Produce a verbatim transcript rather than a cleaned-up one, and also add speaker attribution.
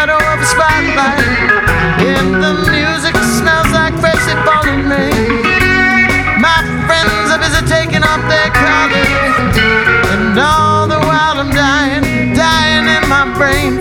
Speaker 1: shadow of a spotlight. And the music smells like freshly fallen rain. My friends are busy taking off their colors.